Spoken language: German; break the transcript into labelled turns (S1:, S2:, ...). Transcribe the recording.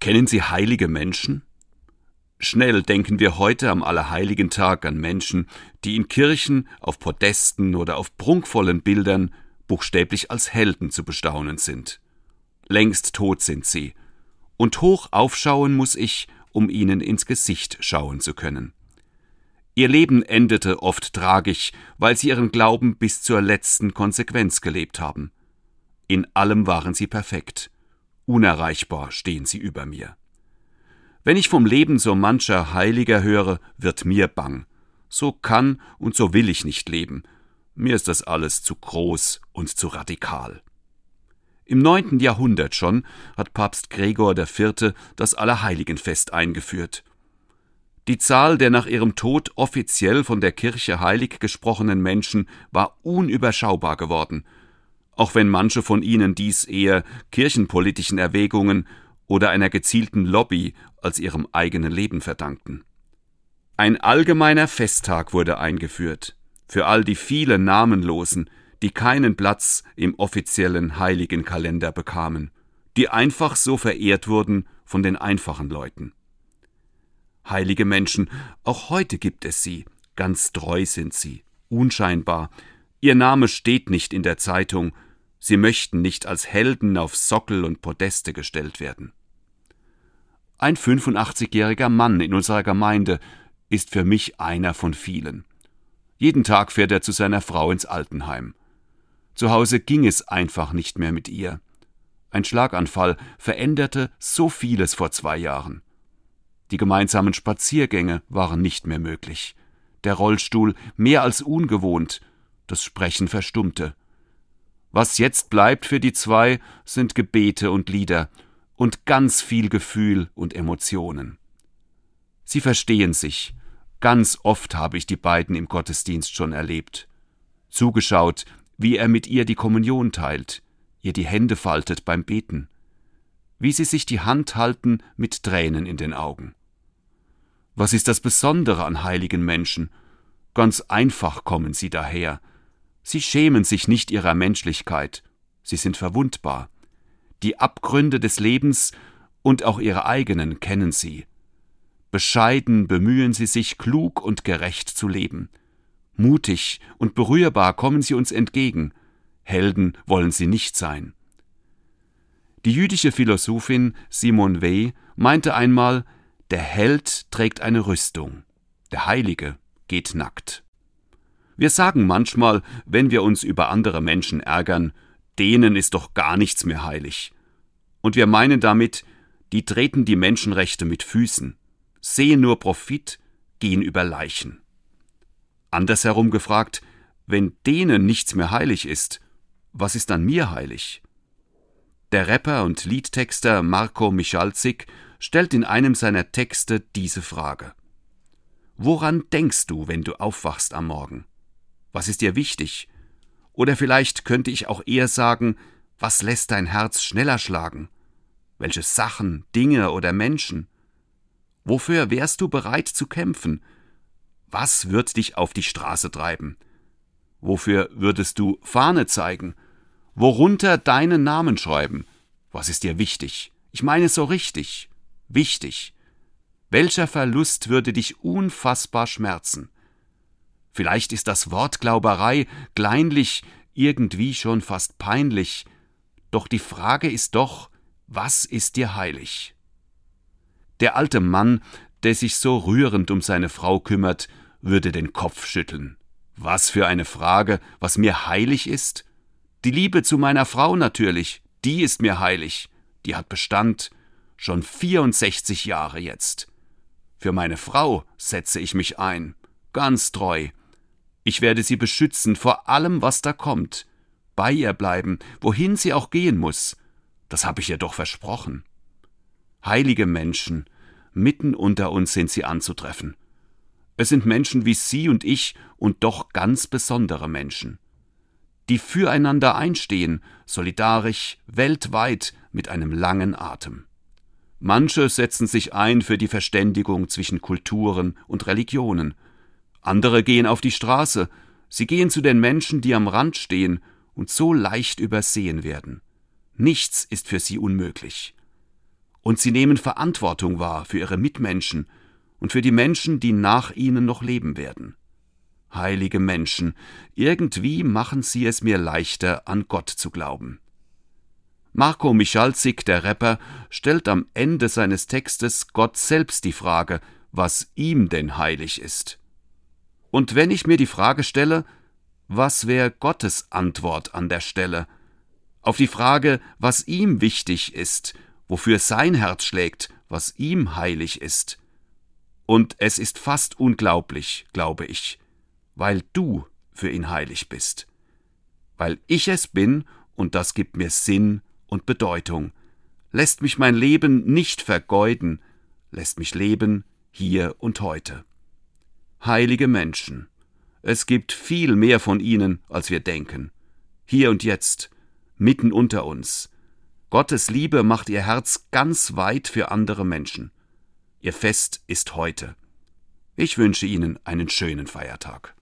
S1: Kennen Sie heilige Menschen? Schnell denken wir heute am Allerheiligen-Tag an Menschen, die in Kirchen, auf Podesten oder auf prunkvollen Bildern buchstäblich als Helden zu bestaunen sind. Längst tot sind sie, und hoch aufschauen muss ich, um ihnen ins Gesicht schauen zu können. Ihr Leben endete oft tragisch, weil sie ihren Glauben bis zur letzten Konsequenz gelebt haben. In allem waren sie perfekt. Unerreichbar stehen sie über mir. Wenn ich vom Leben so mancher Heiliger höre, wird mir bang. So kann und so will ich nicht leben. Mir ist das alles zu groß und zu radikal. Im 9. Jahrhundert schon hat Papst Gregor IV. Das Allerheiligenfest eingeführt. Die Zahl der nach ihrem Tod offiziell von der Kirche heilig gesprochenen Menschen war unüberschaubar geworden, auch wenn manche von ihnen dies eher kirchenpolitischen Erwägungen oder einer gezielten Lobby als ihrem eigenen Leben verdankten. Ein allgemeiner Festtag wurde eingeführt, für all die vielen Namenlosen, die keinen Platz im offiziellen Heiligenkalender bekamen, die einfach so verehrt wurden von den einfachen Leuten. Heilige Menschen, auch heute gibt es sie, ganz treu sind sie, unscheinbar, ihr Name steht nicht in der Zeitung, sie möchten nicht als Helden auf Sockel und Podeste gestellt werden. Ein 85-jähriger Mann in unserer Gemeinde ist für mich einer von vielen. Jeden Tag fährt er zu seiner Frau ins Altenheim. Zu Hause ging es einfach nicht mehr mit ihr. Ein Schlaganfall veränderte so vieles vor 2 Jahren. Die gemeinsamen Spaziergänge waren nicht mehr möglich. Der Rollstuhl mehr als ungewohnt, das Sprechen verstummte. Was jetzt bleibt für die zwei, sind Gebete und Lieder und ganz viel Gefühl und Emotionen. Sie verstehen sich. Ganz oft habe ich die beiden im Gottesdienst schon erlebt. Zugeschaut, wie er mit ihr die Kommunion teilt, ihr die Hände faltet beim Beten. Wie sie sich die Hand halten mit Tränen in den Augen. Was ist das Besondere an heiligen Menschen? Ganz einfach kommen sie daher. Sie schämen sich nicht ihrer Menschlichkeit. Sie sind verwundbar. Die Abgründe des Lebens und auch ihre eigenen kennen sie. Bescheiden bemühen sie sich, klug und gerecht zu leben. Mutig und berührbar kommen sie uns entgegen. Helden wollen sie nicht sein. Die jüdische Philosophin Simone Weil meinte einmal, der Held trägt eine Rüstung, der Heilige geht nackt. Wir sagen manchmal, wenn wir uns über andere Menschen ärgern, denen ist doch gar nichts mehr heilig. Und wir meinen damit, die treten die Menschenrechte mit Füßen, sehen nur Profit, gehen über Leichen. Andersherum gefragt, wenn denen nichts mehr heilig ist, was ist dann mir heilig? Der Rapper und Liedtexter Marko Michalzik stellt in einem seiner Texte diese Frage. Woran denkst du, wenn du aufwachst am Morgen? Was ist dir wichtig? Oder vielleicht könnte ich auch eher sagen, was lässt dein Herz schneller schlagen? Welche Sachen, Dinge oder Menschen? Wofür wärst du bereit zu kämpfen? Was wird dich auf die Straße treiben? Wofür würdest du Fahne zeigen? Worunter deinen Namen schreiben? Was ist dir wichtig? Ich meine so richtig. Wichtig. Welcher Verlust würde dich unfassbar schmerzen? Vielleicht ist das Wort Glauberei kleinlich, irgendwie schon fast peinlich. Doch die Frage ist doch, was ist dir heilig? Der alte Mann, der sich so rührend um seine Frau kümmert, würde den Kopf schütteln. Was für eine Frage, was mir heilig ist? Die Liebe zu meiner Frau natürlich, die ist mir heilig. Die hat Bestand, schon 64 Jahre jetzt. Für meine Frau setze ich mich ein, ganz treu. Ich werde sie beschützen vor allem, was da kommt. Bei ihr bleiben, wohin sie auch gehen muss. Das habe ich ihr doch versprochen. Heilige Menschen, mitten unter uns sind sie anzutreffen. Es sind Menschen wie Sie und ich und doch ganz besondere Menschen, die füreinander einstehen, solidarisch, weltweit, mit einem langen Atem. Manche setzen sich ein für die Verständigung zwischen Kulturen und Religionen. Andere gehen auf die Straße, sie gehen zu den Menschen, die am Rand stehen und so leicht übersehen werden. Nichts ist für sie unmöglich. und sie nehmen Verantwortung wahr für ihre Mitmenschen und für die Menschen, die nach ihnen noch leben werden. Heilige Menschen, irgendwie machen sie es mir leichter, an Gott zu glauben. Marko Michalzik, der Rapper, stellt am Ende seines Textes Gott selbst die Frage, was ihm denn heilig ist. Und wenn ich mir die Frage stelle, was wäre Gottes Antwort an der Stelle? Auf die Frage, was ihm wichtig ist, wofür sein Herz schlägt, was ihm heilig ist. Und es ist fast unglaublich, glaube ich, weil du für ihn heilig bist. Weil ich es bin und das gibt mir Sinn und Bedeutung, lässt mich mein Leben nicht vergeuden, lässt mich leben hier und heute. Heilige Menschen, es gibt viel mehr von ihnen, als wir denken. Hier und jetzt, mitten unter uns. Gottes Liebe macht ihr Herz ganz weit für andere Menschen. Ihr Fest ist heute. Ich wünsche Ihnen einen schönen Feiertag.